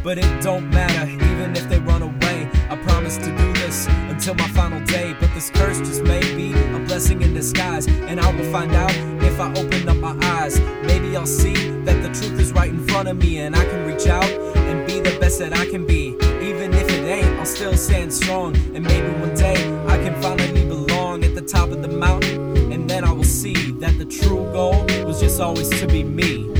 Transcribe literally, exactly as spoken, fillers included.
but it don't matter, even if they run away. I promise to do this until my final day, but this curse just may be a blessing in disguise, and I will find out if I open up my eyes. Maybe I'll see that the truth is right in front of me, and I can reach out and be the best that I can be. Even if it ain't, I'll still stand strong, and maybe one day I can finally belong at the top of the mountain, and then I will see that the true goal was just always to be me.